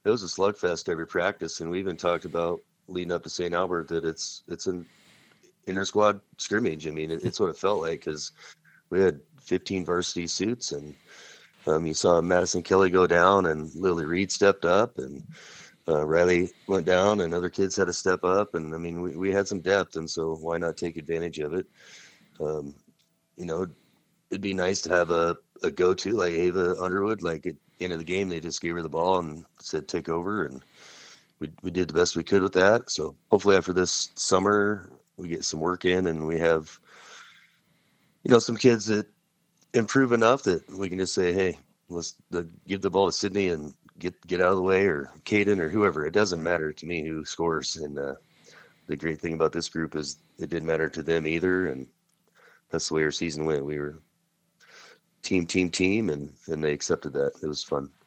it was a slugfest every practice, and we even talked about leading up to St. Albert that it's an inter squad scrimmage. I mean, it's what it felt like because we had 15 varsity suits, and you saw Madison Kelly go down, and Lily Reed stepped up, and Riley went down, and other kids had to step up, and I mean, we had some depth, and so why not take advantage of it? Um, you know, it'd be nice to have a go-to like Ava Underwood. Like at the end of the game, they just gave her the ball and said take over, and we did the best we could with that. So hopefully after this summer, we get some work in, and we have some kids that improve enough that we can just say, hey, let's give the ball to Sydney and get out of the way, or Caden or whoever. It doesn't matter to me who scores. And the great thing about this group is it didn't matter to them either, and that's the way our season went. We were team, and they accepted that. It was fun.